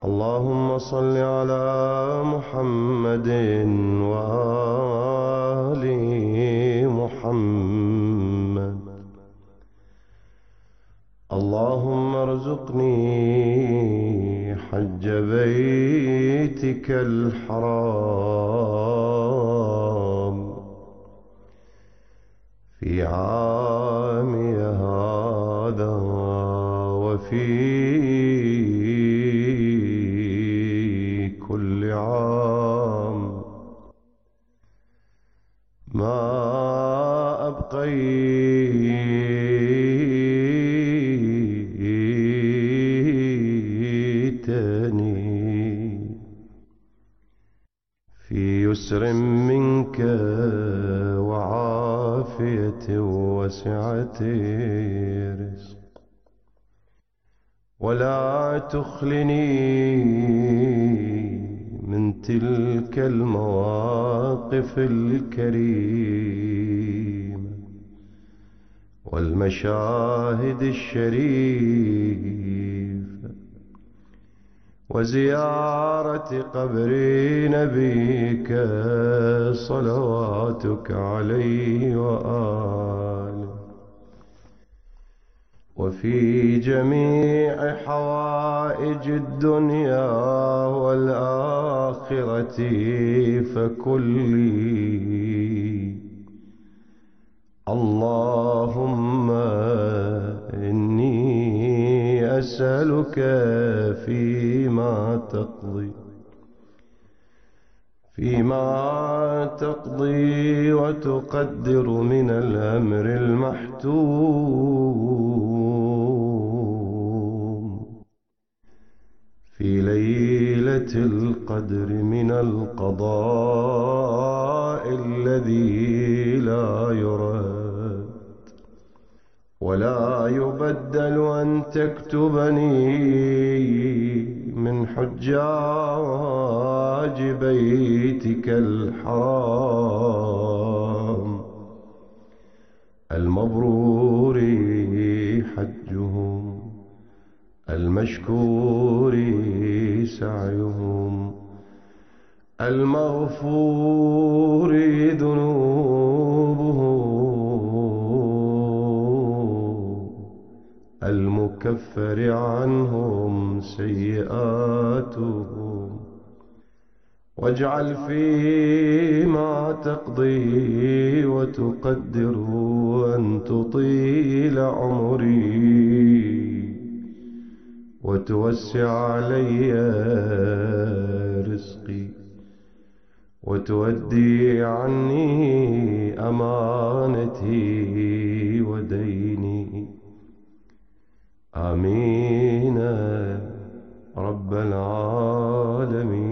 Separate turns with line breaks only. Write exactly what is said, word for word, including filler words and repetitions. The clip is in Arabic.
اللهم صل على محمد وآل محمد. اللهم ارزقني حج بيتك الحرام في عامي هذا وفي كل عام ما أبقيتني في يسر منك وعافية وسعة رزق، ولا تخلني من تلك المواقف الكريمة والمشاهد الشريفة وزيارة قبر نبيك صلواتك عليه وآله، وفي جميع حوائج الدنيا والآخرة فكلي. اللهم إني أسألك فيما تقضي فيما تقضي وتقدر من الأمر المحتوم في ليلة القدر من القضاء الذي لا يرد ولا يبدل، أن تكتبني من حجاج بيتك الحرام المبرور حجهم المشكور سعيهم المغفور ذنوبهم المكفر عنهم سيئاتهم. واجعل فيما تقضي وتقدر أن تطيل عمري وتوسع علي رزقي وتودي عني أمانتي وديني. آمين رب العالمين.